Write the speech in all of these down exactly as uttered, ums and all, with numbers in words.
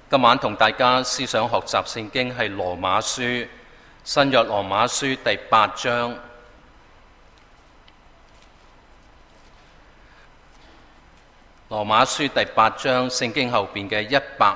今晚同大家思想學習聖經係羅馬書，新約羅馬書第八章。羅馬書第八章，聖經後邊嘅一百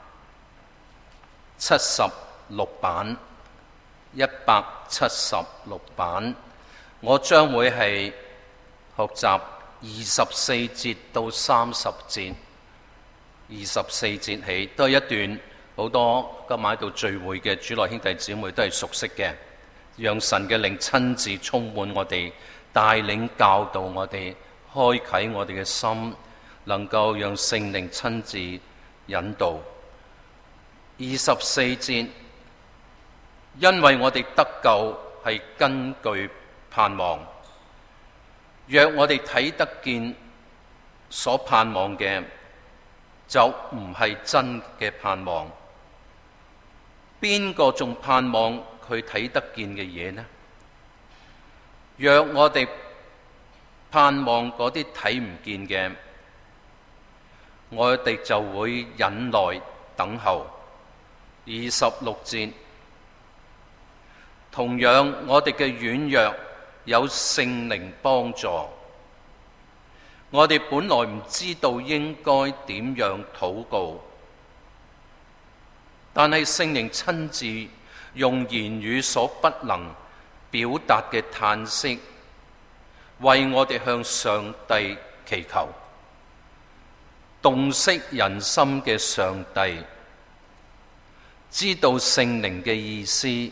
七十六版，一百七十六版，我將會係學習二十四節到三十節。二十四節起都係一段好多今晚喺度聚會嘅主內兄弟姊妹都係熟悉嘅，讓神嘅靈親自充滿我哋，帶領教導我哋，開啟我哋嘅心，能夠讓聖靈親自引導。二十四節，因為我哋得救係根據盼望，若我哋睇得見所盼望嘅，就唔係真嘅盼望。邊個仲盼望佢睇得見嘅嘢呢？若我哋盼望嗰啲睇唔見嘅，我哋就會忍耐等候。二十六節，同樣我哋嘅軟弱有聖靈幫助。我哋本來唔知道應該點樣禱告，但係聖靈親自用言語所不能表達嘅嘆息，為我哋向上帝祈求。洞悉人心嘅上帝知道聖靈嘅意思，因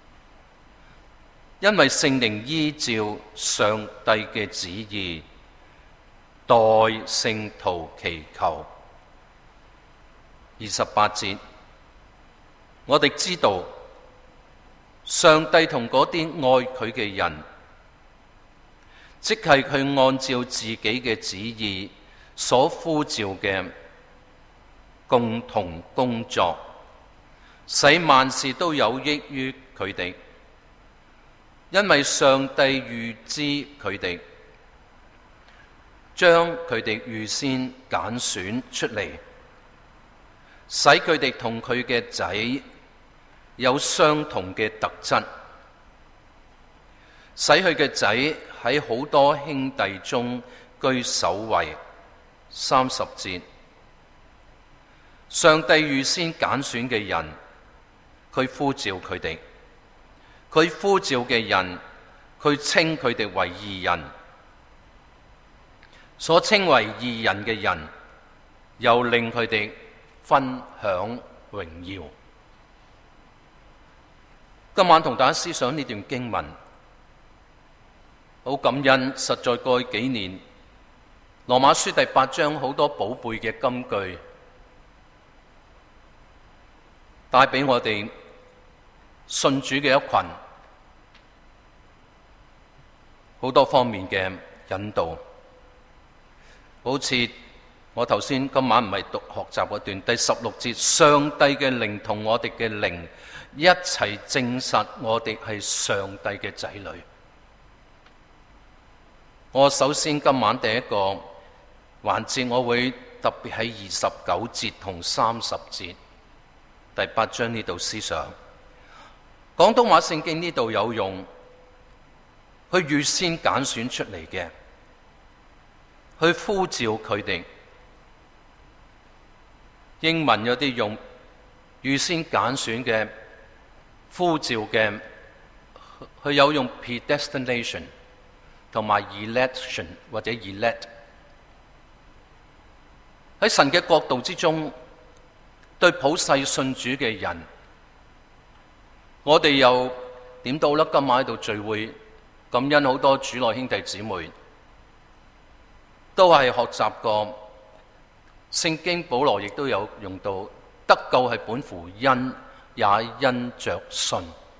為聖靈依照上帝嘅旨意代聖徒祈求。二十八節，我哋知道上帝同嗰啲愛佢嘅人，即係佢按照自己嘅旨意所呼召嘅，共同工作，使萬事都有益於佢哋，因為上帝預知佢哋，將佢哋預先揀選出嚟，使佢哋同佢嘅仔有相同嘅特質，使佢嘅仔喺好多兄弟中居首位。三十節，上帝預先揀選嘅人，佢呼召佢哋，佢呼召嘅人，佢稱佢哋為義人。所稱為義人嘅人，又令佢哋分享榮耀。今晚同大家思想呢段經文，好感恩，實在過去幾年羅馬書第八章好多寶貝嘅金句，帶俾我哋信主嘅一群好多方面嘅引導。好似我頭先今晚唔係讀學習嗰段第十六節，上帝嘅靈同我哋嘅靈一齊證實我哋係上帝嘅仔女。我首先今晚第一個環節，我會特別喺二十九節同三十節第八章呢度思想。廣東話聖經呢度有用，佢預先揀選出嚟嘅，去呼召佢哋。英文有啲用預先揀選嘅呼召嘅，佢有用 predestination 同埋 election 或者 elect。喺神嘅國度之中，對普世信主嘅人，我哋又點到啦？今晚喺度聚會，感恩好多主內兄弟姊妹都係學習過聖經，保羅亦都有用到得救係本乎恩，也因着信。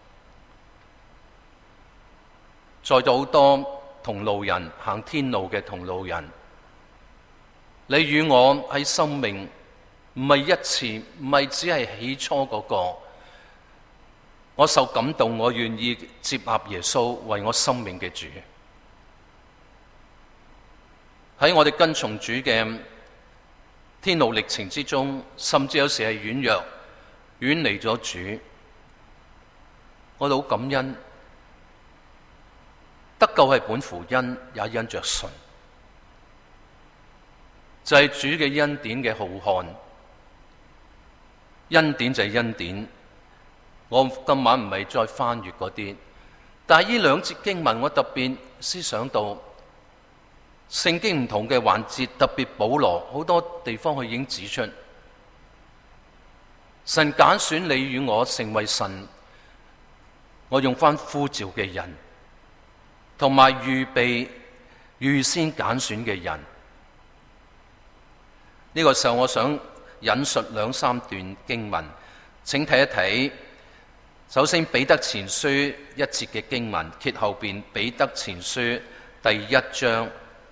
在座好多同路人，行天路嘅同路人，你與我喺生命唔係一次，唔係只係起初嗰個，我受感動，我願意接納耶穌為我生命嘅主。喺我哋跟從主嘅天路歷程之中，甚至有時係軟弱，遠離咗主，我哋好感恩。得救係本乎恩，也因着信，就係、是、主嘅恩典嘅浩瀚。恩典就係恩典。我今晚唔係再翻閱嗰啲，但係呢兩節經文，我特別思想到聖經唔同嘅環節，特別保羅好多地方佢已經指出，神揀選你與我成為神，我用翻呼召嘅人，同埋預備預先揀選嘅人。呢、這個時候我想引述兩三段經文，請睇一睇。首先彼得前書一節嘅經文，揭後邊彼得前書第一章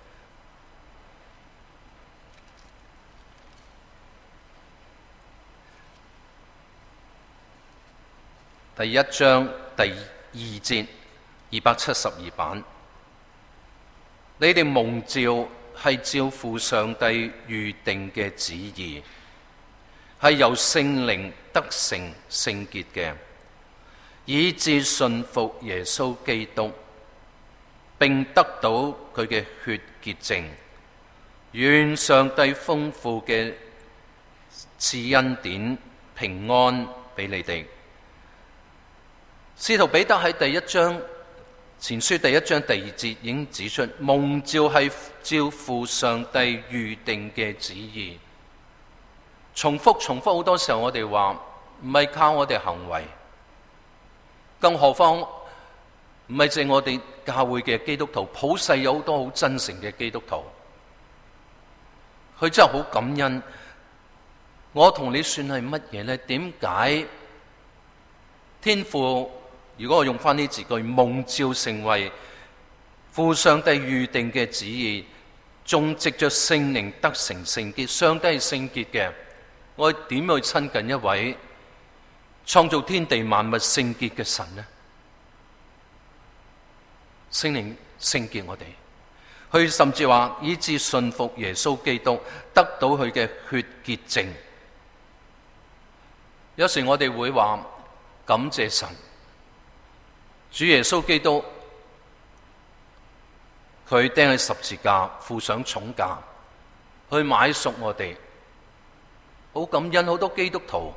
第一章第二節，二百七十二版。你哋蒙召係照父上帝預定嘅旨意，係由聖靈得成聖潔嘅，以致信服耶穌基督，並得到佢嘅血潔淨。願上帝豐富嘅賜恩典平安俾你哋。使徒彼得喺第一章前書第一章第二節已經指出，蒙召係照父上帝預定嘅旨意。重複重複好多時候我哋話唔係靠我哋行為，更何況唔係淨我哋教會嘅基督徒，普世有好多好真誠嘅基督徒，佢真係好感恩。我同你算係乜嘢呢？點解天父，如果我用翻呢字句，蒙召成為父上帝預定嘅旨意，仲藉着聖靈得成聖潔。上帝係聖潔嘅，我點去親近一位創造天地萬物聖潔嘅神呢？聖靈聖潔我哋，佢甚至話以致信服耶穌基督，得到佢嘅血潔淨。有時我哋會話感謝神，主耶穌基督佢釘喺十字架，付上重價去買贖我哋，好感恩。好多基督徒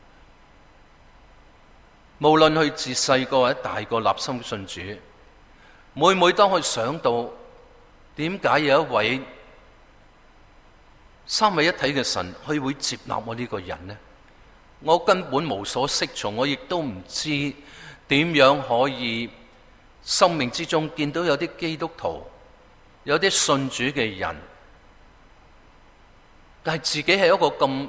無論佢自細個或者大個立心信主，每每當佢想到點解有一位三位一體嘅神佢會接納我呢個人呢？我根本無所適從，我亦都唔知點樣可以生命之中見到有啲基督徒，有啲信主嘅人，但係自己係一個咁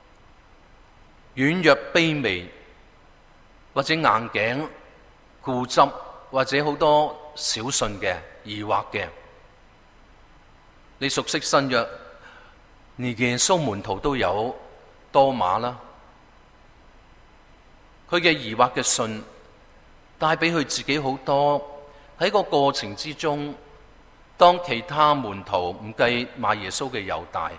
軟弱卑微，或者硬頸固執，或者好多小信嘅疑惑嘅。你熟悉新約，連耶穌門徒都有多馬啦，佢嘅疑惑嘅信帶俾佢自己好多。喺個過程之中，當其他門徒唔計賣耶穌嘅猶大，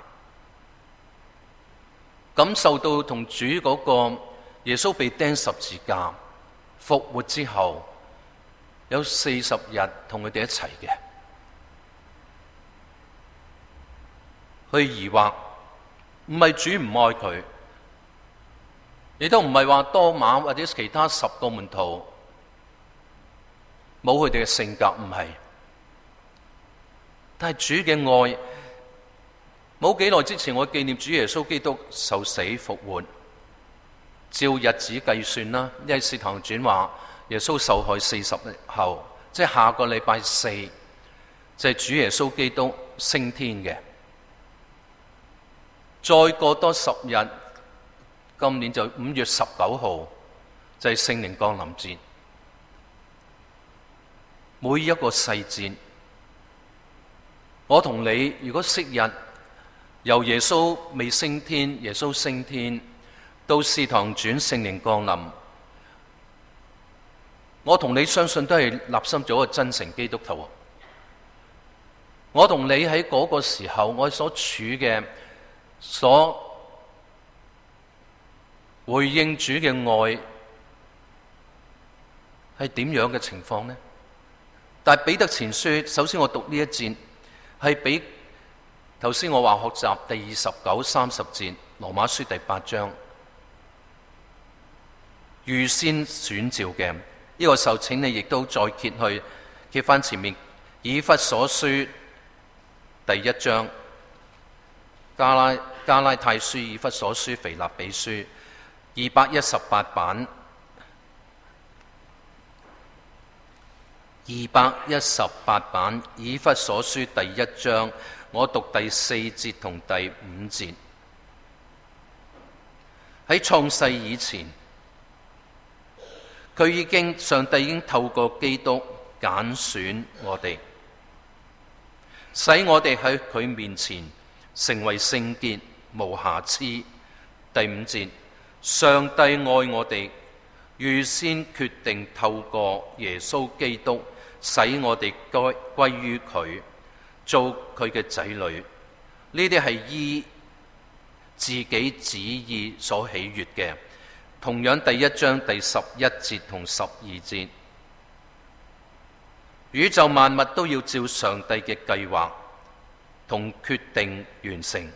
感受到同主嗰個耶穌被釘十字架復活之後，有四十日同佢哋一齊嘅，去疑惑，唔係主唔愛佢，亦都唔係話多馬或者其他十個門徒冇佢哋嘅性格，唔係。但係主嘅愛，冇幾耐之前我紀念主耶穌基督受死復活，照日子計算啦，因為《使徒行傳》話耶穌受害四十日後，即係下個禮拜四，就係主耶穌基督升天嘅。再過多十日，今年就五月十九號，就係聖靈降臨節。每一個細節，我同你如果昔日由耶穌未升天，耶穌升天到使徒行傳聖靈降臨，我同你相信都係立心做一個真誠基督徒。我同你喺嗰個時候，我所處嘅所回應主嘅愛係點樣嘅情況呢？但係彼得前書，首先我讀呢一節，係比頭先我話學習第二十九、三十節，羅馬書第八章預先選召嘅。呢、這個時候請你亦都再揭去揭翻前面以弗所書第一章、加拉加拉太書、以弗所書、腓立比書二百一十八版。二百一十八版以弗所書第一章，我讀第四節同第五節。喺創世以前，佢已經上帝已經透過基督揀選我哋，使我哋喺佢面前成為聖潔無瑕疵。第五節，上帝愛我哋，預先決定透過耶穌基督使我哋歸歸於佢，做佢嘅仔女。呢啲係依自己旨意所喜悅嘅。同樣第一章第十一節同十二節，宇宙萬物都要照上帝嘅計劃同決定完成。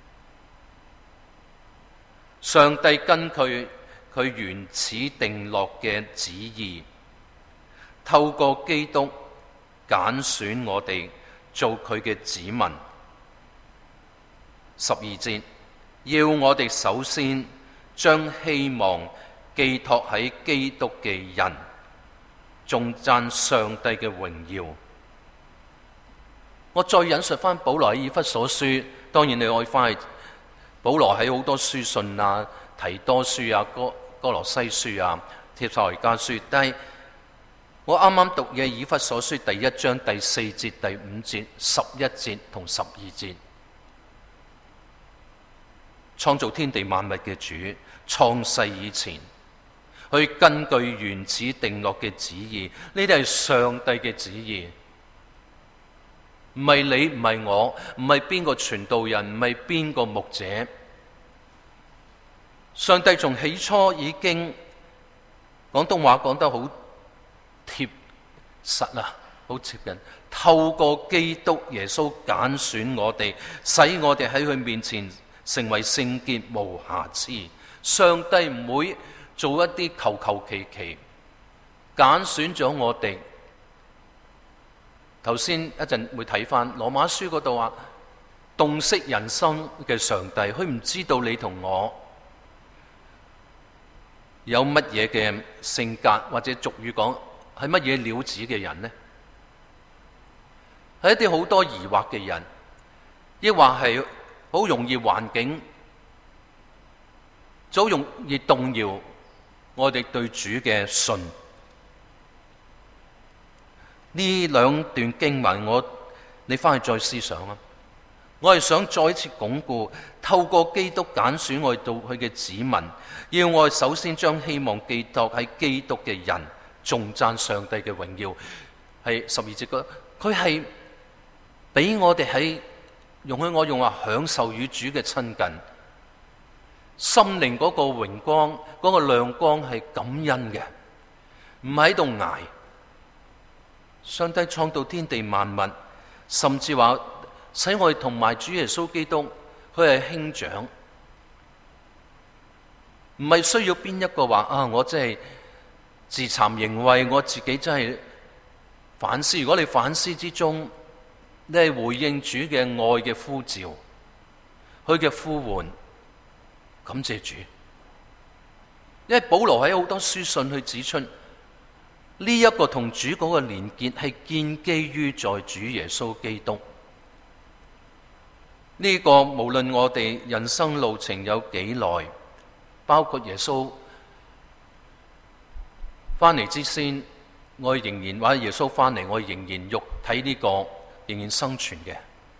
上帝根據佢原始定落嘅旨意，透過基督揀選我哋做佢嘅子民。十二節，要我哋首先將希望寄託喺基督嘅人，頌讚上帝嘅榮耀。我再引述翻保羅喺以弗所書，當然你可以翻去保羅喺好多書信啊、提多書啊、哥哥羅西書啊、帖撒羅尼迦書，但係我啱啱讀嘅以弗所書第一章第四節、第五節、十一節同十二節，創造天地萬物嘅主，創世以前，去根據原始定落嘅旨意，呢啲係上帝嘅旨意，唔係你，唔係我，唔係邊個傳道人，唔係邊個牧者。上帝從起初已經，廣東話講得好貼實啊，好接近。透過基督耶穌揀選我哋，使我哋喺佢面前成為聖潔無瑕疵。上帝唔會做一啲求求其其，揀選咗我哋。頭先一陣會睇翻羅馬書嗰度話，洞悉人心嘅上帝，佢唔知道你同我有乜嘢嘅性格，或者俗語講係乜嘢料子嘅人呢？係一啲好多疑惑嘅人，抑或係好容易環境，好容易動搖我哋對主嘅信。呢兩段經文，我你翻去再思想啦。我係想再一次鞏固，透過基督揀選我哋做佢嘅子民，要我哋首先將希望寄託喺基督嘅人，頌讚上帝嘅榮耀。係十二節嗰，佢係俾我哋喺容許我用話享受與主嘅親近，心靈嗰個榮光、嗰個亮光係感恩嘅，唔喺度捱。上帝創造天地萬物，甚至話使我哋同埋主耶穌基督，佢係兄長，唔係需要邊一個話啊！我真係自慚形穢，我自己真係反思。如果你反思之中，你係回應主嘅愛嘅呼召，佢嘅呼喚，感謝主。因為保羅喺好多書信去指出，呢一個同主嗰個連結係建基於在主耶穌基督。呢個無論我哋人生路程有幾耐，包括耶穌翻嚟之先，我仍然或者耶穌翻嚟，我仍然肉體呢個仍然生存嘅。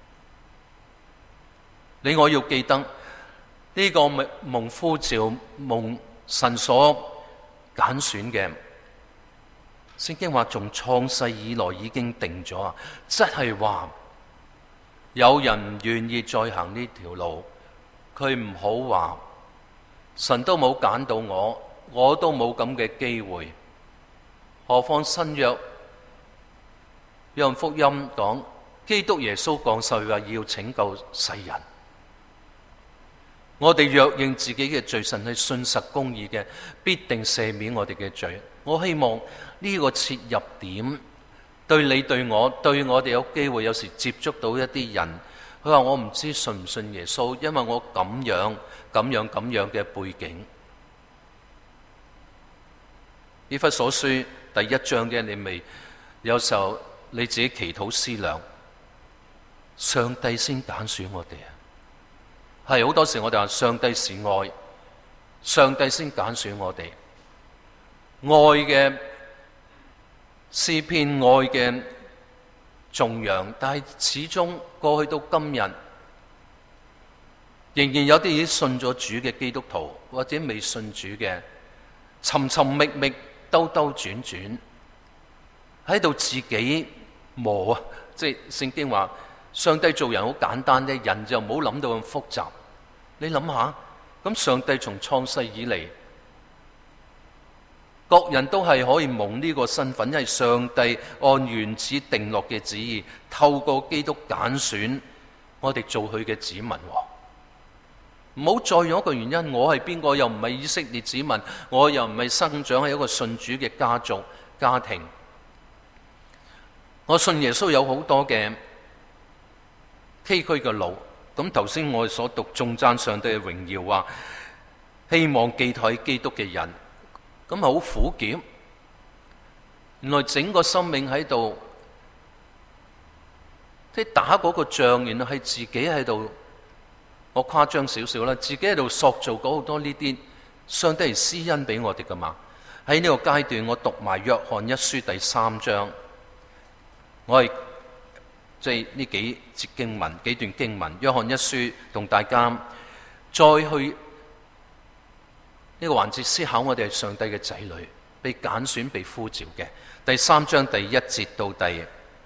你我要記得呢個蒙呼召、蒙神所揀選嘅。聖經話從創世以來已經定咗啊，即係話有人唔願意再行呢條路， 佢唔好話神都冇揀到我，我都冇咁嘅機會，何況新約約翰福音講基督耶穌降世話要拯救世人。我哋若認自己嘅罪，神係信實公義嘅，必定赦免我哋嘅罪。我希望呢個切入點對你對我對我哋有機會有時接觸到一啲人，佢話我唔知信唔信耶穌，因為我咁樣咁樣咁樣嘅背景。以弗所書第一章嘅，你未有時候你自己祈禱思量，上帝先揀選我哋啊！係好多時我哋話上帝是愛，上帝先揀選我哋。愛嘅詩篇，愛嘅頌揚，但係始終過去到今日，仍然有啲已經信咗主嘅基督徒，或者未信主嘅，尋尋覓覓，兜兜轉轉，喺度自己磨啊！即係聖經話，上帝做人好簡單啫，人就唔好諗到咁複雜。你諗下，咁上帝從創世以嚟，各人都係可以蒙呢個身份，因為上帝按原始定落嘅旨意，透過基督揀選我哋做佢嘅子民。唔好再用一個原因，我係邊個？又唔係以色列子民，我又唔係生長喺一個信主嘅家族家庭。我信耶穌有好多嘅崎嶇嘅路。咁頭先我所讀頌讚上帝嘅榮耀，話希望寄託喺基督嘅人，咁係好苦澀。原來整個生命喺度，即係打嗰個仗，原來係自己喺度，我誇張少少啦，自己喺度塑造嗰好多呢啲，上帝係施恩俾我哋噶嘛。喺呢個階段，我讀埋約翰一書第三章，我係。即係呢幾節經文，幾段經文，約翰一書同大家再去呢個環節思考，我哋係上帝嘅仔女，被揀選、被呼召嘅。第三章第一節到第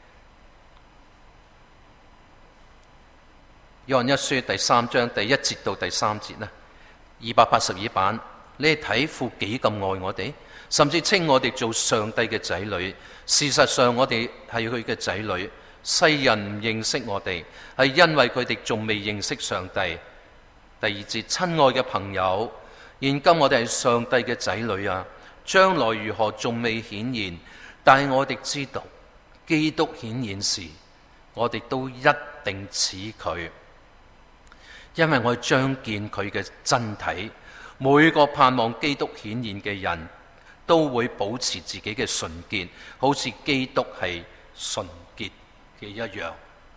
約翰一書第三章第一節到第三節呢，二百八十二版，你哋睇父幾咁愛我哋，甚至稱我哋做上帝嘅仔女。事實上，我哋係佢嘅仔女。世人唔認識我哋，係因為佢哋仲未認識上帝。第二節，親愛嘅朋友，現今我哋係上帝嘅仔女啊，將來如何仲未顯現，但係我哋知道基督顯現時，我哋都一定似佢，因為我哋將見佢嘅真體。每個盼望基督顯現嘅人都會保持自己嘅純潔，好似基督係純潔嘅一樣。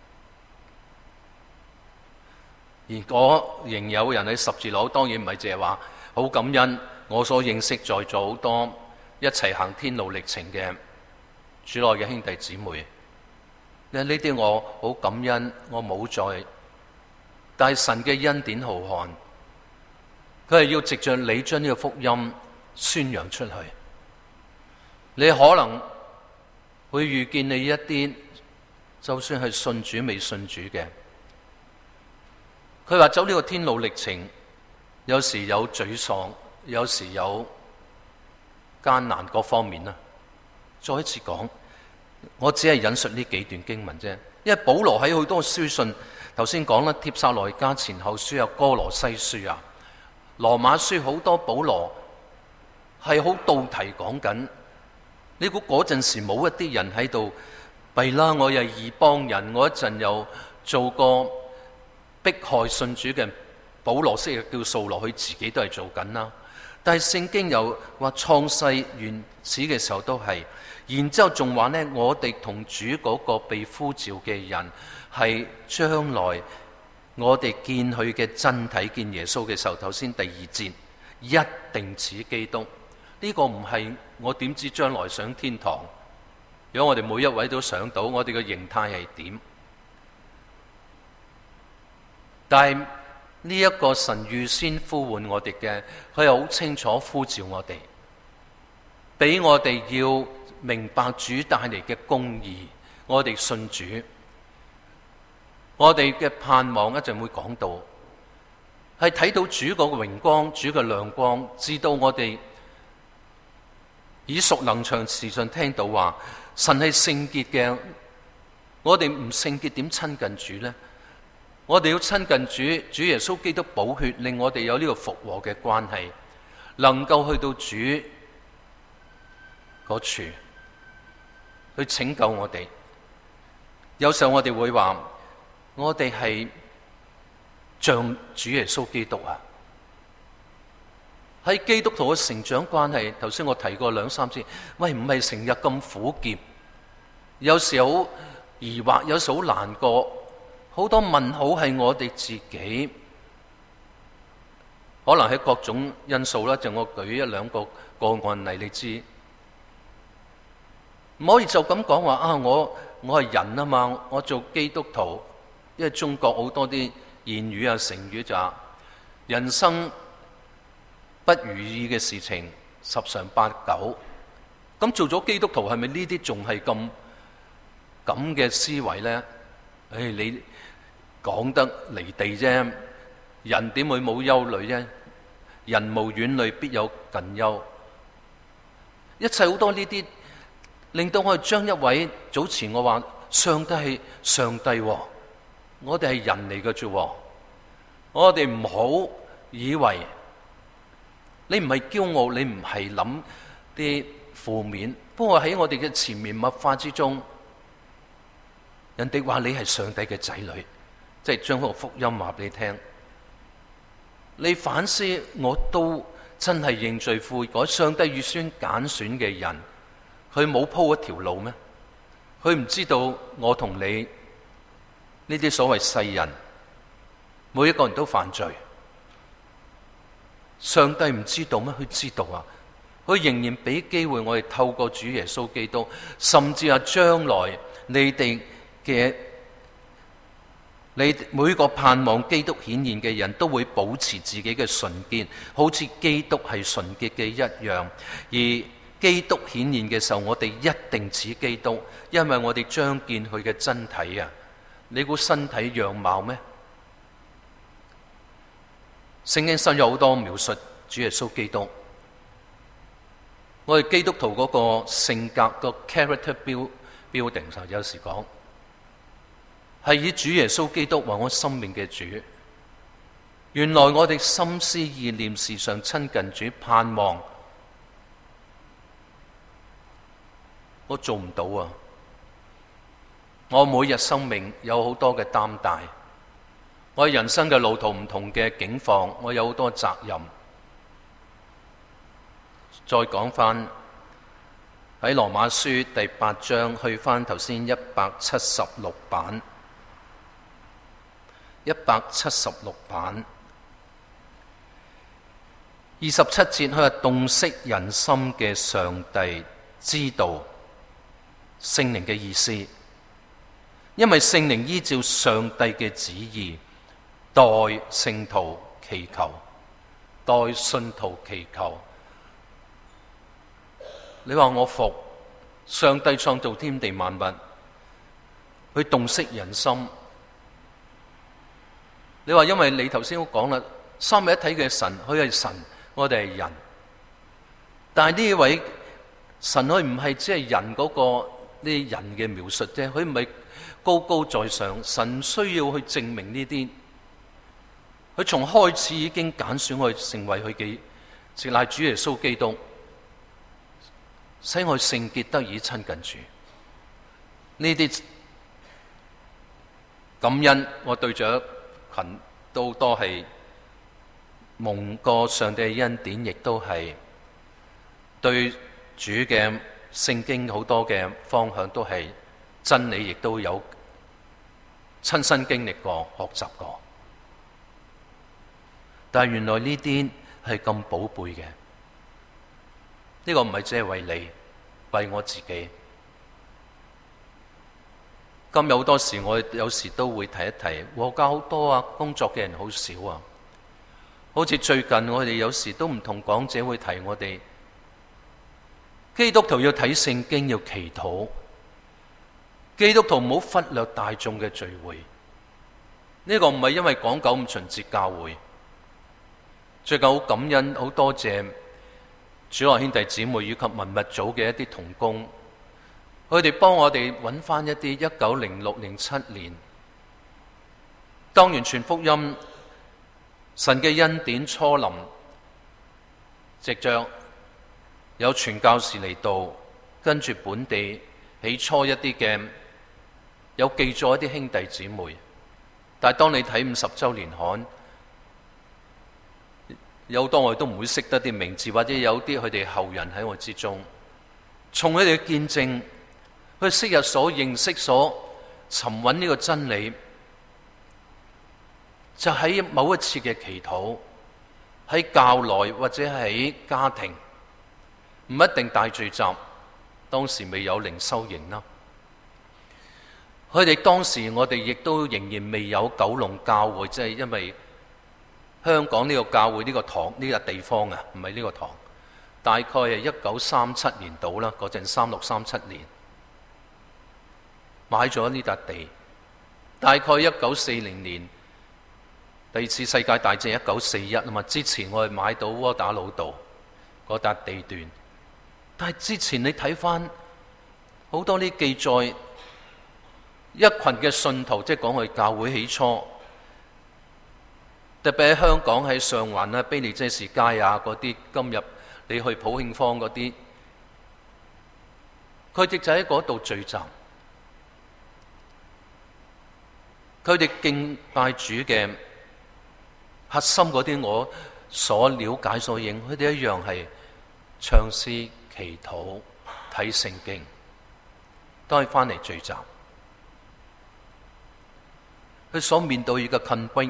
而果仍有人喺十字路，當然唔係淨係話好感恩，我所認識在座好多一齊行天路歷程嘅主內嘅兄弟姊妹，呢啲我好感恩，我冇在，但係神嘅恩典浩瀚，佢係要藉着你將呢個福音宣揚出去。你可能會遇見你一啲就算係信主未信主嘅，佢話走呢個天路歷程，有時有沮喪，有時有艱難各方面啦。再一次講，我只係引述呢幾段經文啫，因為保羅喺好多書信，頭先講啦，帖撒羅尼迦前後書啊，哥羅西書啊，羅馬書，好多保羅係好道題講緊。你估嗰陣時冇一啲人喺度弊啦？我又係異邦人，我一陣又做過迫害信主嘅人。保羅昔日叫掃羅，佢自己都係做緊啦。但係聖經又話創世原始嘅時候都係，然之後仲話呢，我哋同主嗰個被呼召嘅人係將來我哋見佢嘅真體，見耶穌嘅時候，頭先第二節一定似基督。呢個唔係我點知將來上天堂？如果我哋每一位都想到我哋嘅形態係點？但係呢一個神預先呼喚我哋嘅，佢係好清楚呼召我哋，俾我哋要明白主帶嚟嘅公義。我哋信主，我哋嘅盼望一陣會講到， 係睇到主個榮光、主嘅亮光，知道我哋耳熟能詳，時常聽到話神係聖潔嘅。我哋唔聖潔點親近主呢？我哋要親近主，主耶穌基督寶血令我哋有呢個復和嘅關係，能夠去到主嗰處去拯救我哋。有時候我哋會話，我哋係像主耶穌基督啊，喺基督徒嘅成長關係。頭先我提過兩三次，喂，唔係成日咁苦澀，有時好疑惑，有時好難過，好多問號係我哋自己，可能係各種因素啦。就我舉一兩個個案例，你知，唔可以就咁講話啊！我我係人啊嘛，我做基督徒，因為中國好多啲言語啊成語就話人生不如意嘅事情十常八九。咁做咗基督徒係咪呢啲仲係咁咁嘅思維呢？唉、哎，你講得離地啫，人點會冇憂慮啫？人無遠慮，必有近憂。一切好多呢啲，令到我哋將一位早前我話上帝係上帝，我哋係人嚟嘅啫。我哋唔好以為你唔係驕傲，你唔係諗啲負面。不過喺我哋嘅前面默化之中，人哋話你係上帝嘅仔女，即係將個福音話俾你聽。你反思，我都真係認罪悔改。上帝預先揀選嘅人，佢冇鋪一條路咩？佢唔知道我同你呢啲所謂世人，每一個人都犯罪。上帝唔知道咩？佢知道啊！佢仍然俾機會我哋透過主耶穌基督，甚至係將來你哋嘅你每個盼望基督顯現嘅人都會保持自己嘅純潔，好似基督係純潔嘅一樣。而基督顯現嘅時候，我哋一定似基督，因為我哋將見佢嘅真體啊！你估身體樣貌咩？聖經上有好多描述主耶穌基督，我哋基督徒嗰個性格個 character building 就有時講，係以主耶穌基督為我生命嘅主。原來我哋心思意念時常親近主，盼望我做唔到啊！我每日生命有好多嘅擔帶，我人生嘅路途唔同嘅境況，我有好多責任。再講翻喺羅馬書第八章，去翻頭先一百七十六版，一百七十六版二十七節，佢話洞悉人心嘅上帝知道聖靈嘅意思，因為聖靈依照上帝嘅旨意代聖徒祈求，代信徒祈求。你話我服上帝創造天地萬物，佢洞悉人心。你話因為你頭先都講啦，三位一體嘅神，佢係神，我哋係人。但係呢位神，佢唔係只係人嗰個呢人嘅描述啫，佢唔係高高在上。神需要去證明呢啲，佢從開始已經揀選我成為佢嘅，直乃主耶穌基督，使我聖潔得以親近主。呢啲感恩，我對著群都多係蒙過上帝嘅恩典，亦都係對主嘅聖經好多嘅方向都係真理，亦都有親身經歷過、學習過。但係原來呢啲係咁寶貝嘅，呢個唔係只係為你，為我自己。今日好多時，我有時都會提一提，和教好多啊，工作嘅人好少啊。好似最近我哋有時都唔同講者會提我哋，基督徒要睇聖經，要祈禱。基督徒唔好忽略大眾嘅聚會。呢個唔係因為講九五旬節教會， 最近好感恩，好多謝主內兄弟姊妹以及文物組嘅一啲同工，佢哋幫我哋揾翻一啲一九零六零七年當完全福音，神嘅恩典初臨，藉着有傳教士嚟到，跟住本地起初一啲嘅有記載一啲兄弟姊妹，但係當你睇五十週年刊，有好多我哋都唔會識得啲名字，或者有啲佢哋後人喺我之中，從佢哋嘅見證，佢昔日所認識、所尋揾呢個真理，就喺某一次嘅祈禱，喺教內或者喺家庭，唔一定大聚集，當時未有靈修營啦。佢哋當時我哋亦都仍然未有九龍教會，即係因為香港呢個教會呢個堂呢個地方啊，唔係呢個堂，大概係一九三七年到啦，嗰陣三六三七年買咗呢笪地，大概一九四零年第二次世界大戰一九四一啊嘛，之前我哋買到窩打老道嗰笪地段，但係之前你睇翻好多啲記載，一群嘅信徒，即係講佢教會起初。特別喺香港喺上環啊、卑利遮士街啊嗰啲，今日你去普慶坊嗰啲，佢哋就喺嗰度聚集。佢哋敬拜主嘅核心嗰啲，我所了解所認，佢哋一樣係唱詩、祈禱、睇聖經，都係翻嚟聚集。佢所面對嘅困逼，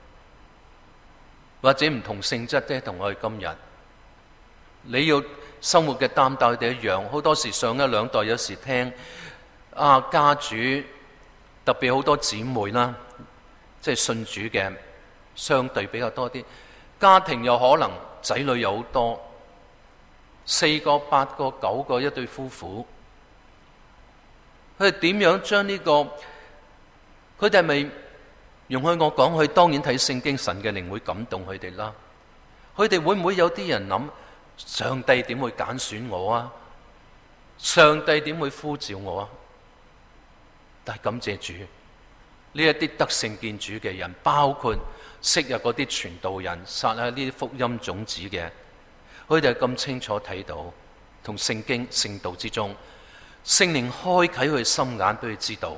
或者唔同性質啫，同我哋今日你要生活嘅擔當，佢哋一樣。好多時上一兩代有時聽啊家主，特別好多姊妹啦，即係信主嘅，相對比較多啲。家庭又可能仔女有好多，四個、八個、九個一對夫婦，佢哋點樣將呢個？佢哋係咪？容許我講，佢當然睇聖經，神嘅靈會感動佢哋啦。佢哋會唔會有啲人諗，上帝點會揀選我啊？上帝點會呼召我啊？但係感謝主，呢一啲得勝見主嘅人，包括昔日嗰啲傳道人，撒下呢啲福音種子嘅，佢哋係咁清楚睇到，同聖經聖道之中，聖靈開啟佢心眼，俾佢知道。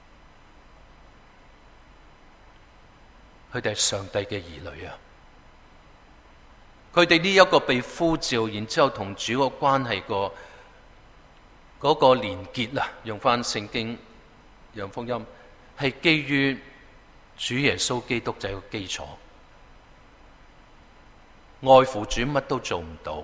佢哋係上帝嘅兒女啊！佢哋呢一個被呼召，然之後同主個關係個嗰個連結啊，用翻聖經、用福音，係基於主耶穌基督就係個基礎。外乎主乜都做唔到。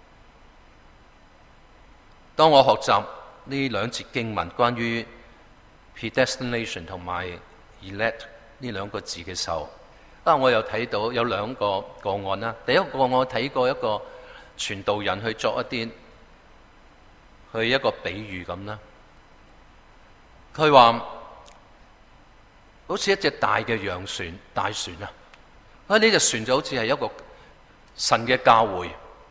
當我學習呢兩節經文關於 predestination 同埋 elect 呢兩個字嘅時候，啊，我又睇到有兩個個案啦。第一個我睇過一個傳道人去作一啲，去一個比喻咁啦。佢話好似一隻大嘅洋船，大船啊！啊，呢隻船就好似係一個神嘅教會，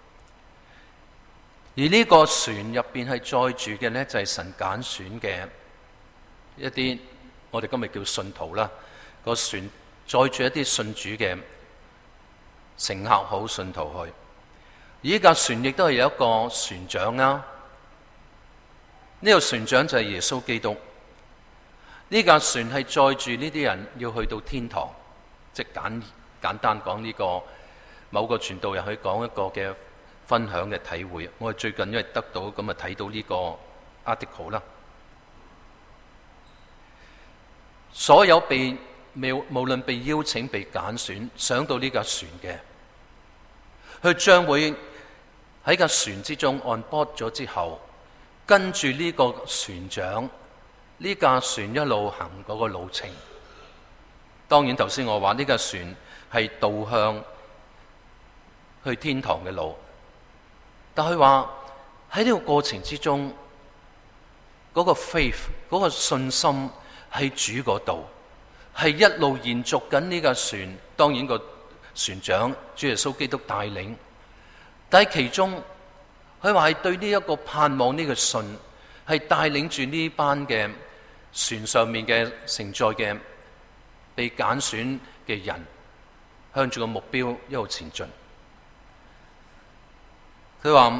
而呢個船入邊係載住嘅呢，就係神揀選嘅一啲，我哋今日叫信徒啦。個船載住一啲信主嘅乘客好，信徒去。而呢架船亦都係有一個船長啦。呢個船長就係耶穌基督。呢架船係載住呢啲人要去到天堂，即係簡簡單講呢個某個傳道人去講一個嘅分享嘅體會。我哋最近因為得到咁啊睇到呢個 article 啦。所有被無論被邀請、被揀選上到呢架船嘅，佢將會喺架船之中 on board 咗之後，跟住呢個船長呢架船一路行嗰個路程。當然頭先我話呢架船係導向去天堂嘅路，但佢話喺呢個過程之中，嗰個 faith 嗰個信心喺主嗰度。係一路延續緊呢架船，當然個船長主耶穌基督帶領。但係其中佢話係對呢一個盼望，呢個信係帶領住呢班嘅船上面嘅承載嘅被揀選嘅人，向住個目標一路前進。佢話，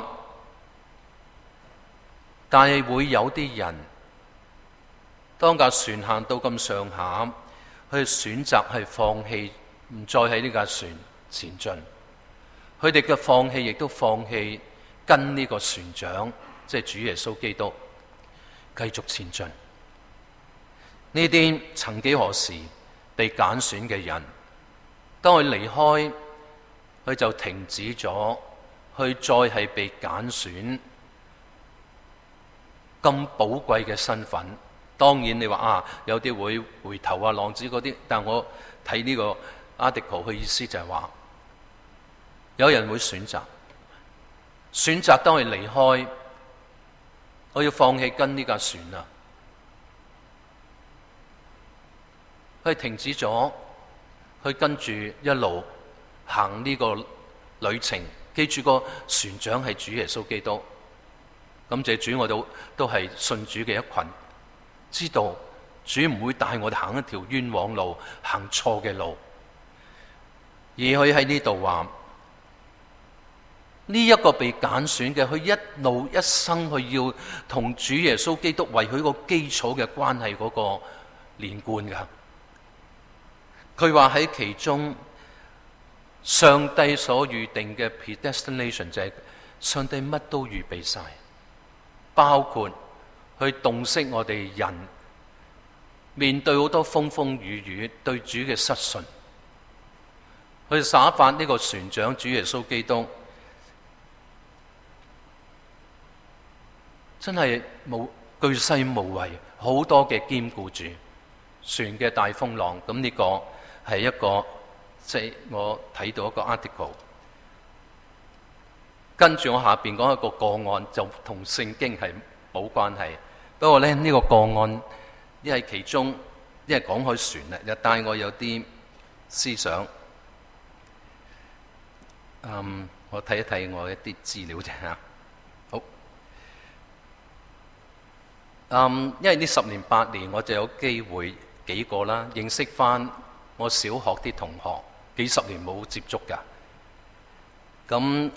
但係會有啲人，當架船行到咁上下，佢選擇係放棄，唔再喺呢架船前進。佢哋嘅放棄亦都放棄跟呢個船長，即係主耶穌基督繼續前進。呢啲曾幾何時被揀選嘅人，當佢離開，佢就停止咗，佢再係被揀選咁寶貴嘅身份。當然你話啊，有啲會回頭啊，浪子嗰啲，但我睇呢個 article 嘅意思就係話，有人會選擇選擇當佢離開，我要放棄跟呢架船啦，佢停止咗，佢跟住一路行呢個旅程。記住個船長係主耶穌基督，感謝主，我都都係信主嘅一群，知道主唔會帶我哋行一條冤枉路，行錯嘅路。而佢喺呢度話，呢、這、一個被揀選嘅，佢一路一生佢要同主耶穌基督為佢個基礎嘅關係嗰個連貫噶。佢話喺其中，上帝所預定嘅 predestination 就係上帝乜都預備晒，包括去洞悉我哋人面對好多風風雨雨對主嘅失信，去打發呢個船長主耶穌基督，真係無巨細無遺，好多嘅兼顧住船嘅大風浪。咁呢個係一個。即係我睇到一個 article， 跟住我下邊講一個個案，就同聖經係冇關係。不過咧呢、呢個個案，一係其中，一係講開船咧，又帶我有啲思想。嗯，我睇一睇我一啲資料啫嚇。好，嗯，因為呢十年八年，我就有機會幾個啦，認識翻我小學啲同學。幾十年冇接觸㗎，咁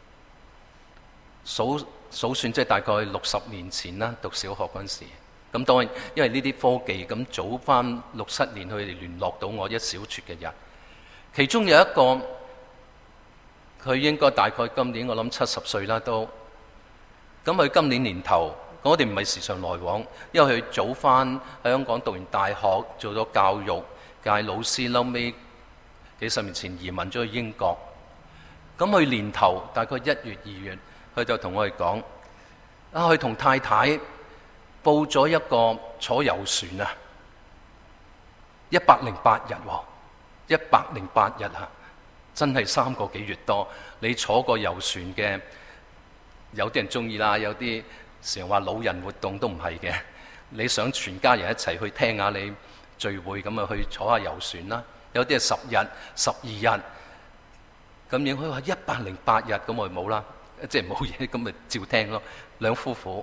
數數算即係大概六十年前啦，讀小學嗰陣時。咁當然因為呢啲科技，咁早翻六七年佢哋聯絡到我一小撮嘅人。其中有一個，佢應該大概今年我諗七十歲啦都。咁佢今年年頭，我哋唔係時常來往，因為佢早翻喺香港讀完大學，做咗教育界老師，後尾幾十年前移民咗去英國。咁佢年頭大概一月二月，佢就同我哋講，啊，佢同太太報咗一個坐遊船啊，一百零八日喎，一百零八日啊，真係三個幾月多。你坐過遊船嘅，有啲人中意啦，有啲成日話老人活動都唔係嘅。你想全家人一齊去聽下你聚會，咁啊去坐下遊船啦。有啲係十日、十二日，咁樣佢話一百零八日，咁我冇啦，即係冇嘢，咁咪照聽咯。兩夫婦，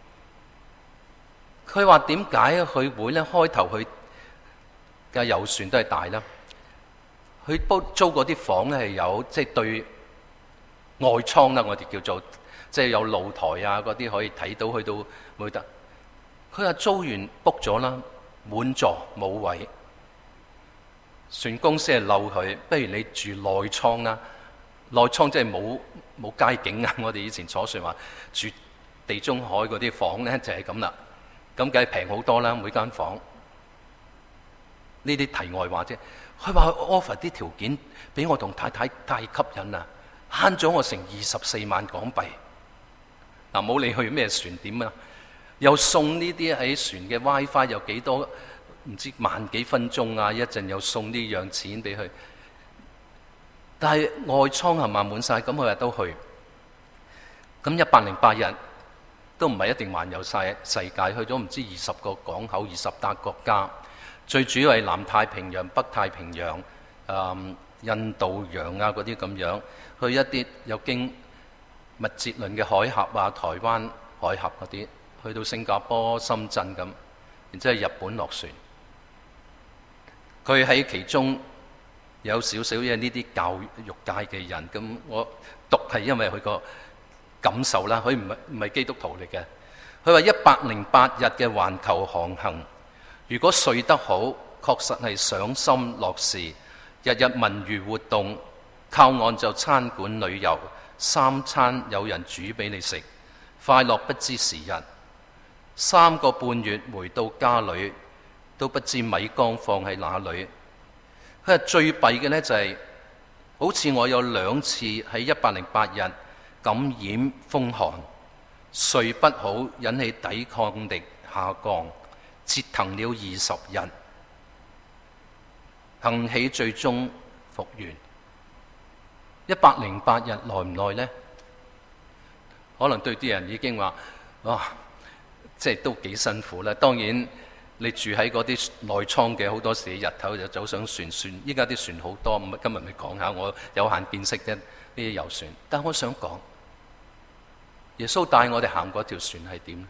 佢話點解佢會咧？開頭佢嘅遊船都係大啦，佢租租嗰啲房咧係有即係、就是、對外艙啦，我哋叫做即係、就是、有露台啊嗰啲可以睇到去到冇得。佢話租完 book 咗啦，滿座冇位。船公司係嬲佢，不如你住內艙啦。內艙即係冇冇街景啊！我哋以前坐船話住地中海嗰啲房咧就係咁啦，咁梗係平好多啦，每間房。呢啲題外話啫。佢話佢 offer 啲條件俾我同太太太吸引啦，慳咗我成二十四萬港幣。嗱，冇理去咩船點啊，又送呢啲喺船嘅 WiFi 有幾多？唔知萬幾分鐘啊！一陣又送呢樣錢俾佢，但係外艙係咪滿晒？咁佢日都去。咁一百零八日都唔係一定環遊晒世界，去咗唔知二十個港口、二十笪國家，最主要係南太平洋、北太平洋、誒、嗯、 印度洋啊嗰啲咁樣，去一啲有經密接鄰嘅海峽啊，台灣海峽嗰啲，去到新加坡、深圳咁，然之後日本落船。佢喺其中有少少嘅呢啲教育界嘅人，咁我讀係因為佢個感受啦，佢唔係唔係基督徒嚟嘅。佢話一百零八日嘅環球航行，如果睡得好，確實係賞心樂事。日日文娛活動，靠岸就餐館旅遊，三餐有人煮俾你食，快樂不知時日。三個半月回到家裏，都不知米缸放喺哪裏。佢話最弊嘅呢就係、是，好似我有兩次喺一百零八日感染風寒，睡不好，引起抵抗力下降，折騰了二十日，幸喜最終復原。一百零八日耐唔耐呢？可能對啲人已經話，哇，即係都幾辛苦啦。當然你住喺嗰啲內艙嘅，好多時日頭就走上船船。依家啲船好多，唔係今日咪講下我有限見識嘅呢啲遊船。但我想講，耶穌帶我哋行嗰條船係點？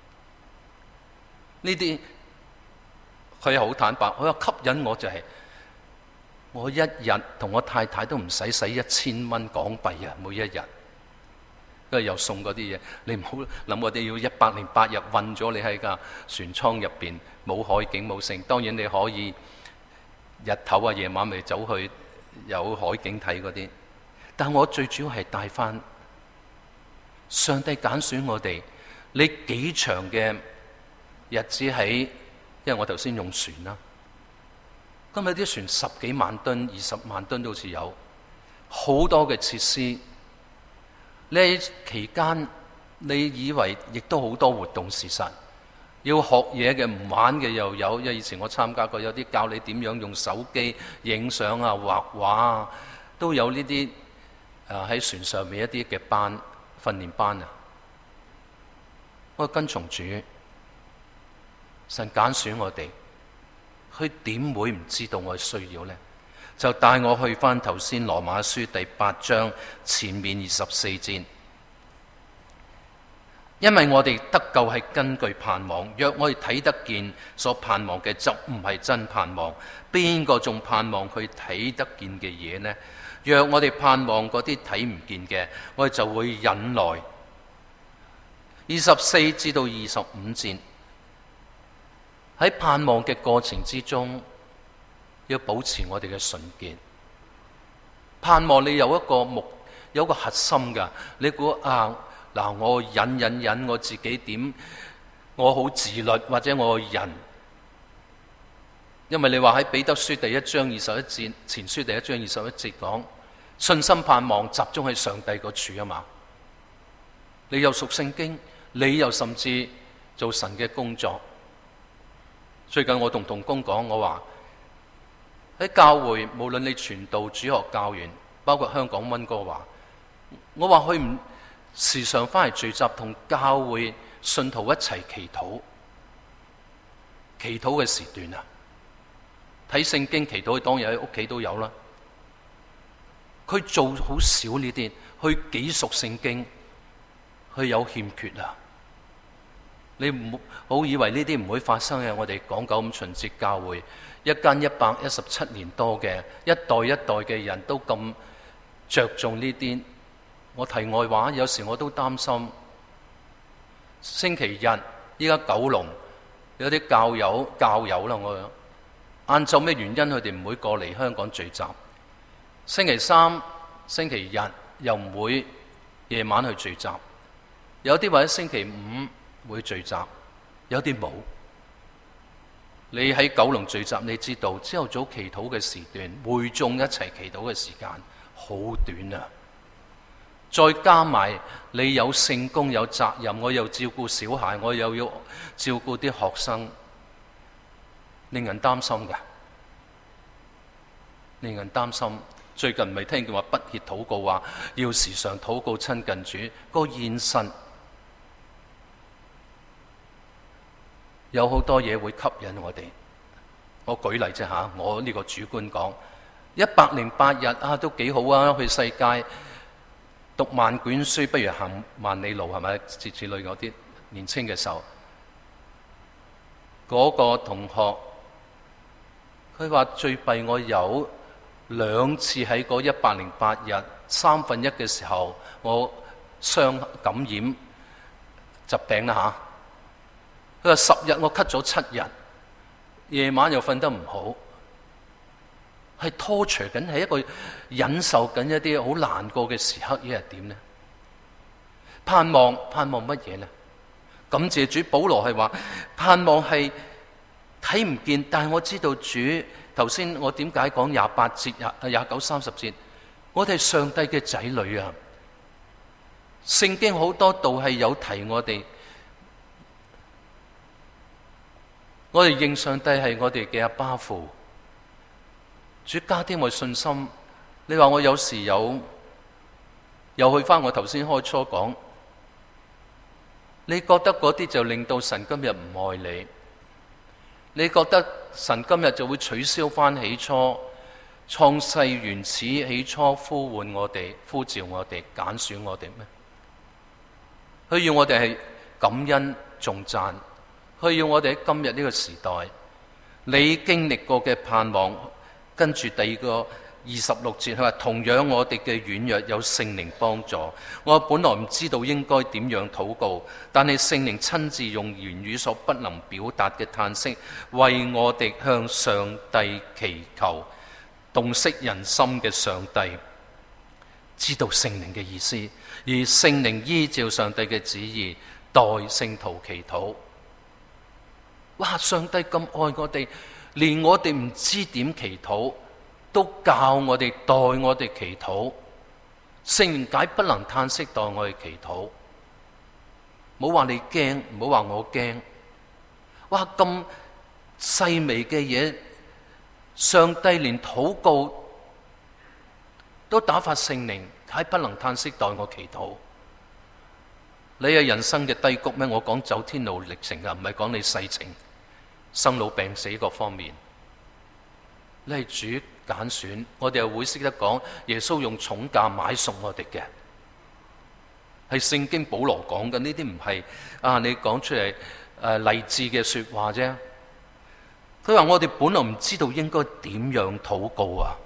呢啲佢好坦白，佢話吸引我就係、是、我一日同我太太都唔使使一千蚊港幣啊，每一日。因為又送嗰啲嘢，你唔好諗我哋要一百零八日困咗你喺架船艙入邊，冇海景冇城。當然你可以日頭啊夜晚咪走去有海景睇嗰啲，但我最主要係帶翻上帝揀選我哋，你幾長嘅日子喺，因為我頭先用船啦，今日啲船十幾萬噸、二十萬噸都好似有，好多嘅設施。呢期間，你以為亦都好多活動，事實要學嘢嘅，唔玩嘅又有。因為以前我參加過，有啲教你點樣用手機影相啊、畫畫啊，都有呢啲啊喺船上面一啲嘅班訓練班啊。我跟從主，神揀選我哋，佢點會唔知道我嘅需要呢？就帶我去翻頭先羅馬書第八章前面二十四節，因為我哋得救係根據盼望，若我哋睇得見所盼望嘅，就唔係真盼望。邊個仲盼望佢睇得見嘅嘢呢？若我哋盼望嗰啲睇唔見嘅，我哋就會忍耐。二十四至到二十五節，喺盼望嘅過程之中，要保持我哋嘅純潔，盼望你有一個目，有一個核心噶。你估啊嗱，我忍忍忍，我自己點？我好自律，或者我忍。因為你話喺彼得書第一章二十一節，前書第一章二十一節講，信心盼望集中喺上帝嗰處啊嘛。你又熟聖經，你又甚至做神嘅工作。最近我同同工講，我話。喺教會，無論你傳道、主學教員，包括香港溫哥華，我話佢唔時常翻嚟聚集，同教會信徒一齊祈禱。祈禱嘅時段啊，睇聖經祈禱，當然喺屋企都有啦。佢做好少呢啲，佢幾熟聖經，佢有欠缺啊。你唔好以為呢啲唔會發生嘅。我哋港九五旬節教會。一間一百一十七年多嘅一代一代嘅人都咁着重呢啲，我題外話，有時我都擔心星期日依家九龍有啲教友教友啦，我晏晝咩原因佢哋唔會過嚟香港聚集？星期三、星期日又唔會夜晚去聚集，有啲或者星期五會聚集，有啲冇。你喺九龍聚集，你知道朝頭早祈禱嘅時段，會眾一齊祈禱嘅時間好短啊！再加埋你有聖工有責任，我又照顧小孩，我又要照顧啲學生，令人擔心㗎，令人擔心。最近咪聽見話不歇禱告，話要時常禱告親近主，個現實有好多嘢會吸引我哋。我舉例啫吓，我呢個主觀講， 一百零八日啊，都幾好啊！去世界讀萬卷書，不如行萬里路，係咪？諸此類嗰啲年青嘅時候，嗰、那個同學佢話最弊，我有兩次喺嗰一百零八日三分一嘅時候，我傷感染疾病啦嚇。佢話十日我咳咗七日，夜晚又瞓得唔好。係拖長緊，係一個忍受緊一啲好難過嘅時刻，一日點呢？盼望盼望乜嘢呢？感謝主，保羅係話盼望係睇唔見，但係我知道主。頭先我點解講廿八節、廿廿九、三十節？我哋係上帝嘅仔女啊！聖經好多度係有提我哋，我哋認上帝係我哋嘅阿爸父。主加添我信心。你話我有時有又去翻我頭先開初講，你覺得嗰啲就令到神今日唔愛你？你覺得神今日就會取消翻起初創世原始起初呼喚我哋、呼召我哋、揀選我哋咩？佢要我哋係感恩頌讚，佢要我哋喺今日呢個時代，你經歷過嘅盼望。跟住第二個二十六節，佢話同樣我哋嘅軟弱有聖靈幫助。我本來唔知道應該點樣禱告，但係聖靈親自用言語所不能表達嘅嘆息，為我哋向上帝祈求。洞悉人心嘅上帝知道聖靈嘅意思，而聖靈依照上帝嘅旨意代聖徒祈禱。哇！上帝咁愛我哋，連我哋唔知點祈禱，都教我哋代我哋祈禱。聖靈解不能嘆息代我哋祈禱。唔好話你驚，唔好話我驚。哇！咁細微嘅嘢，上帝連禱告都打發聖靈解不能嘆息代我祈禱。你係人生嘅低谷咩？我講走天路歷程啊，唔係講你世情。生老病死各方面，你係主揀選，我哋又會識得講耶穌用重價買送我哋嘅，係聖經保羅講嘅，呢啲唔係啊你講出嚟誒勵志嘅說話啫。佢話我哋本來唔知道應該點樣禱告啊，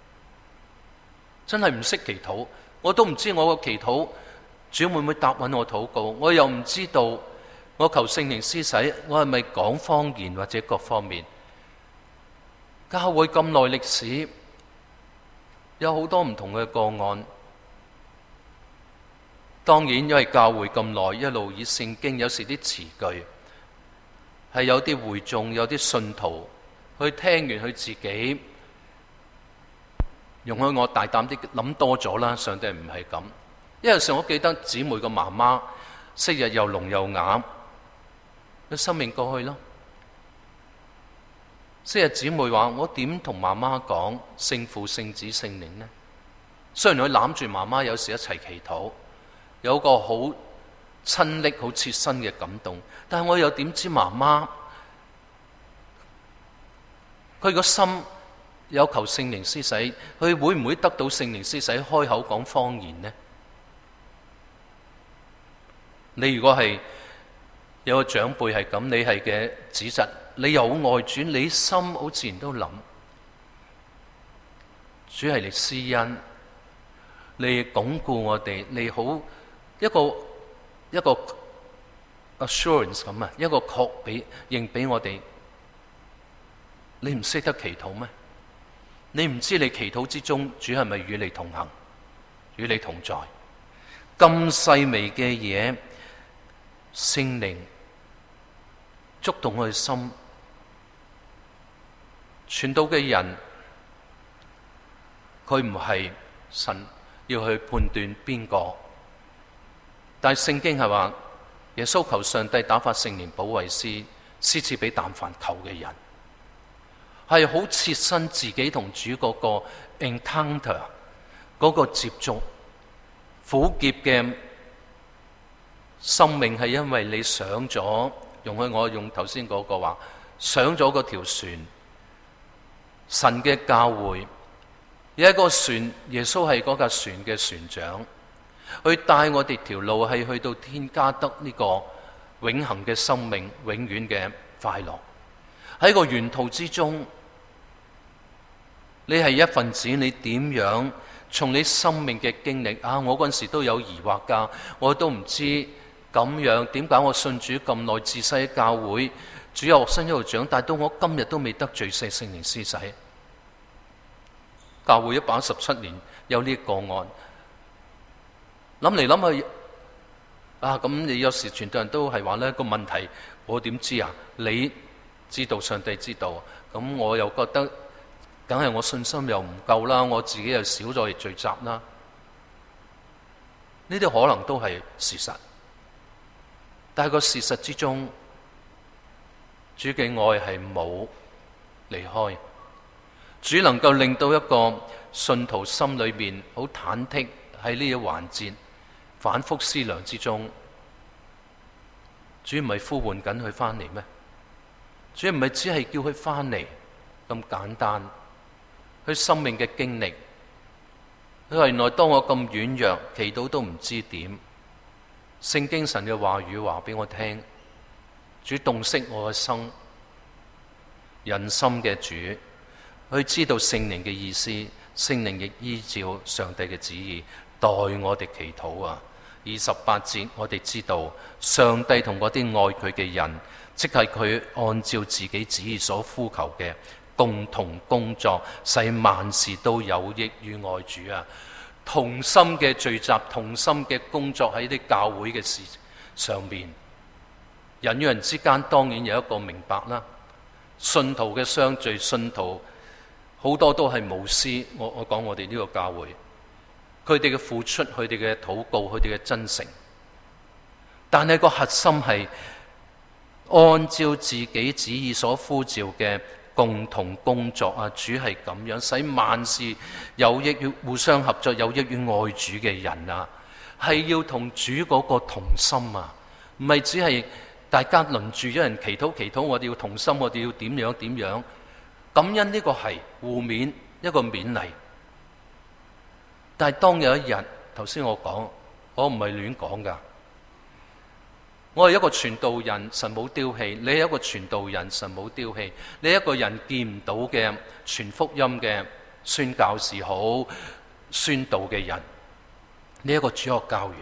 真係唔識祈禱，我都唔知我個祈禱主會唔會答允我禱告，我又唔知道。我求聖靈施洗，我係咪講方言或者各方面？教會咁耐歷史，有好多唔同嘅個案。當然，因為教會咁耐，一路以聖經，有時啲詞句係有啲會眾、有啲信徒去聽完，佢自己容許我大膽啲諗多咗啦。上帝唔係咁，因為上我記得姊妹個媽媽昔日又聾又啞。佢生命過去咯。昔日姊妹話：我點同媽媽講聖父、聖子、聖靈呢？雖然佢攬住媽媽，有時一齊祈禱，有個好親昵、好切身嘅感動，但係我又點知媽媽佢個心有求聖靈施洗，佢會唔會得到聖靈施洗開口講方言呢？你如果係有個長輩係咁，你係嘅子侄，你又好愛主，你心好自然都諗，主係嚟施恩，你鞏固我哋，你好一個一個 assurance 咁啊，一個確俾認俾我哋。你唔識得祈禱咩？你唔知你祈禱之中，主係咪與你同行，與你同在？咁細微嘅嘢，聖靈觸動我嘅心，傳道嘅人，佢唔係神要去判斷邊個，但係聖經係話，耶穌求上帝打發聖靈保惠師，施賜俾但凡求嘅人，係好切身自己同主嗰個 encounter 嗰個接觸，苦澀嘅生命係因為你上咗，容許我用頭先嗰個話，上咗嗰條船，神嘅教會有一個船，耶穌係嗰架船嘅船長，去帶我哋條路係去到天家得呢個永恆嘅生命，永遠嘅快樂。喺個沿途之中，你係一份子，你點樣從你生命嘅經歷啊？我嗰陣時都有疑惑噶，我都唔知咁樣點解我信主咁耐，自細喺教會，主有學生一路長大，到我今日都未得罪聖聖靈施洗。教會一百一十七年有呢個案，諗嚟諗去啊，咁你有時傳道人都係話呢個問題，我點知啊？你知道，上帝知道，咁我又覺得，梗係我信心又唔夠啦，我自己又少咗聚集啦，呢啲可能都係事實，但係個事實之中，主嘅愛係冇離開。主能夠令到一個信徒心裏面好忐忑，喺呢一環節反覆思量之中，主唔係呼喚緊佢翻嚟咩？主唔係只係叫佢翻嚟咁簡單，佢生命嘅經歷，佢話原來當我咁軟弱，祈禱都唔知點，聖經神嘅話語話俾我聽，主洞悉我嘅心，人心嘅主。佢知道聖靈嘅意思，聖靈亦依照上帝嘅旨意代我哋祈禱啊！二十八節我哋知道，上帝同嗰啲愛佢嘅人，即係佢按照自己旨意所呼求嘅，共同工作，使萬事都有益於愛主啊！同心嘅聚集，同心嘅工作喺啲教會嘅事上面，人與人之間當然有一個明白啦，信徒嘅相聚，信徒。好多都係無私，我我講我哋呢個教會，佢哋嘅付出，佢哋嘅禱告，佢哋嘅真誠，但係個核心係按照自己旨意所呼召嘅共同工作啊！主係咁樣，使萬事有益於互相合作，有益於愛主嘅人啊！係要同主嗰個同心啊，唔係只係大家輪住一人祈禱祈禱，我哋要同心，我哋要點樣點樣。感恩呢個係互勉，一個勉勵。但係當有一日，頭先我講，我唔係亂講噶。我係一個傳道人，神冇丟棄；你係一個傳道人，神冇丟棄。你係一個人見唔到嘅傳福音嘅宣教士好，宣道嘅人，你係一個主學教員，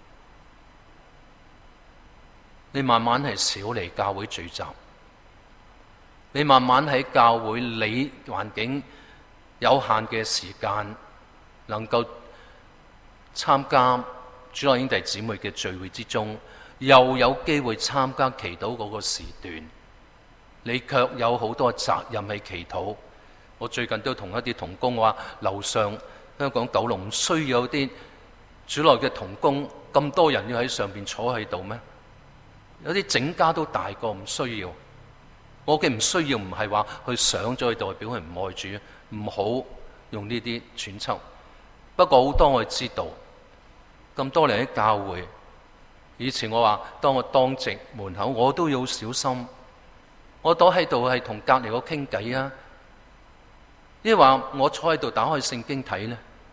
你慢慢係少嚟教會聚集。你慢慢喺教會，你環境有限嘅時間，能夠參加主內兄弟姊妹嘅聚會之中，又有機會參加祈禱嗰個時段，你卻有好多責任喺祈禱。我最近都同一啲同工話，樓上香港九龍唔需要有啲主內嘅同工，咁多人要喺上邊坐喺度咩？有啲整家都大過，唔需要。我嘅唔需要唔係話去想咗去代表佢唔愛主，唔好用呢啲揣測。不過好多我知道，咁多年喺教會，以前我話當我當值門口，我都要小心。我躲喺度係同隔籬個傾偈啊，因為話我坐喺度打開聖經睇呢，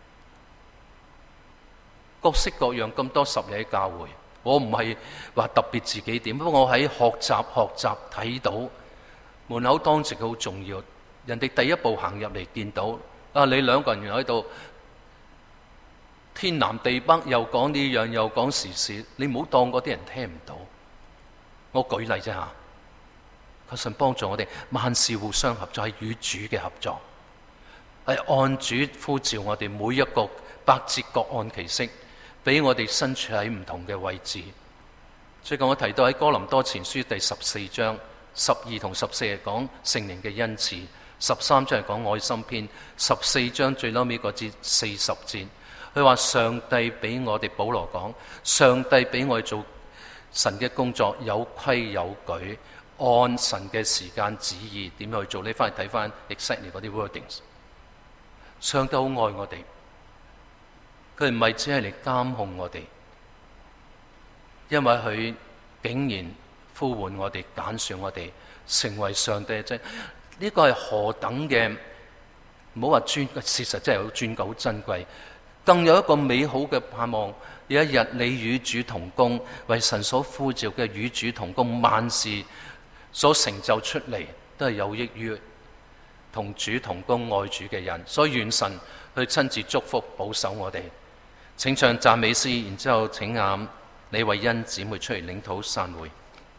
各式各樣咁多十年喺教會，我唔係話特別自己點，不過我喺學習學習睇到。門口當值好重要，人哋第一步行入嚟見到啊，你兩個人喺度天南地北，又講呢樣又講時事，你唔好當嗰啲人聽唔到。我舉例啫吓，求神幫助我哋，萬事互相合作，係與主嘅合作，係按主呼召我哋每一個百節各按其適，俾我哋身處喺唔同嘅位置。最近我提到喺哥林多前書第十四章。十二同十四係講聖靈嘅恩賜，十三章係講愛心篇，十四章最嬲尾嗰節四十節，佢話上帝俾我哋，保羅講，上帝俾我哋做神嘅工作有規有矩，按神嘅時間旨意點樣去做。你翻去睇翻 exactly 嗰啲 wordings， 上帝好愛我哋，佢唔係只係嚟監控我哋，因為佢竟然呼喚我哋，揀選我哋，成為上帝嘅仔，呢個係何等嘅唔好話尊，事實真係好尊貴、好珍貴。更有一個美好嘅盼望，有一日你與主同工，為神所呼召嘅與主同工，萬事所成就出嚟都係有益於同主同工愛主嘅人。所以願神去親自祝福保守我哋。請唱讚美詩，然之後請阿李慧欣姊妹出嚟領禱散會。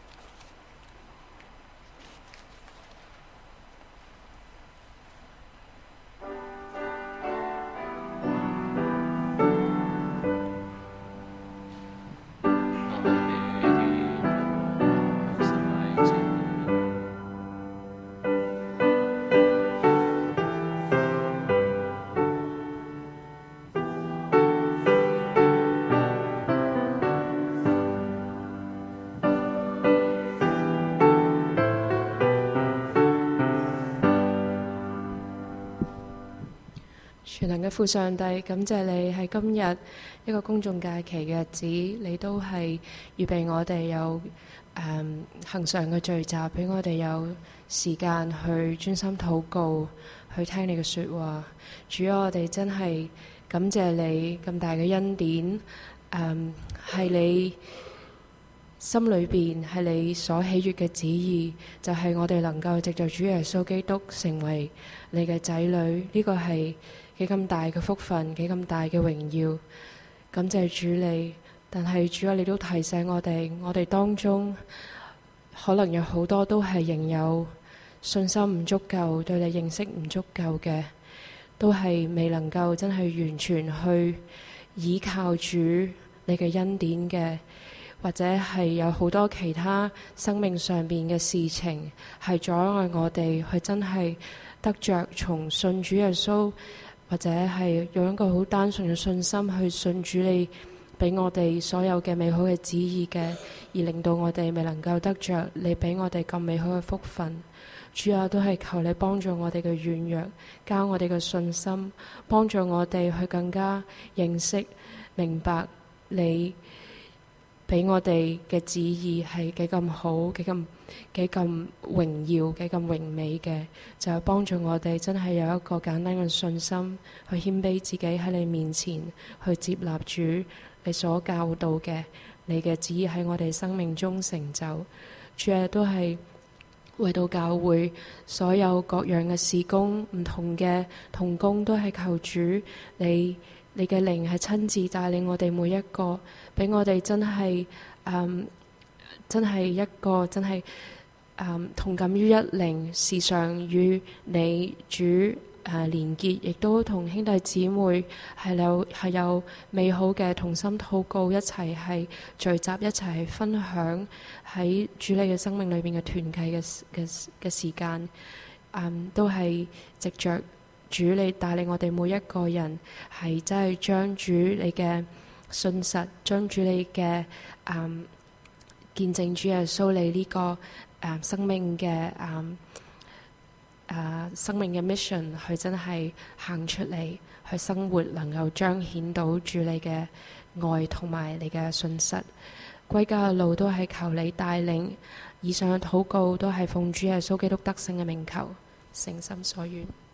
全能嘅父上帝，感謝你喺今日一個公眾假期嘅日子，你都係預備我哋有誒恆常嘅聚集，俾我哋有時間去專心禱告，去聽你嘅說話。主啊，我哋真係感謝你咁大嘅恩典，誒、嗯、係你心裏邊係你所喜悅嘅旨意，就係、是、我哋能夠藉着主耶穌基督成為你嘅仔女，呢、這個係幾咁大嘅福分，幾咁大嘅榮耀，感謝主你。但係主啊，你都提醒我哋，我哋當中可能有好多都係仍有信心唔足夠，對你認識唔足夠嘅，都係未能夠真係完全去倚靠主你嘅恩典嘅，或者係有好多其他生命上邊嘅事情係阻礙我哋去真係得着從信主耶穌，或者係用一個好單純嘅信心去信主你俾我哋所有嘅美好嘅旨意嘅，而令到我哋未能夠得着你俾我哋咁美好嘅福分。主啊，都係求你幫助我哋嘅軟弱，教我哋嘅信心，幫助我哋去更加認識明白你俾我哋嘅旨意係幾咁好，幾咁幾咁榮耀，幾咁榮美嘅，就係幫助我哋真係有一個簡單嘅信心，去謙卑自己喺你面前，去接納主你所教導嘅，你嘅旨意喺我哋生命中成就。主啊，都係為到教會所有各樣嘅事工，唔同嘅同工，都係求主你你嘅靈係親自帶領我哋每一個，俾我哋真係、嗯、真係一個真係、嗯、同感於一靈，時常與你主誒、呃、連結，亦都同兄弟姊妹係有係有美好嘅同心禱告，一齊係聚集，一齊係分享喺主你嘅生命裏邊嘅團契嘅嘅嘅時間，嗯、都係藉着主你帶領我哋每一個人，係真係將主你嘅信實，將主你嘅誒見證主耶穌你呢、這個誒、嗯、生命嘅誒誒生命嘅 mission，去真係行出嚟，去生活，能夠彰顯到主你嘅愛同埋你嘅信實。歸家嘅路都係求你帶領，以上嘅禱告都係奉主耶穌基督得勝嘅名求，誠心所願。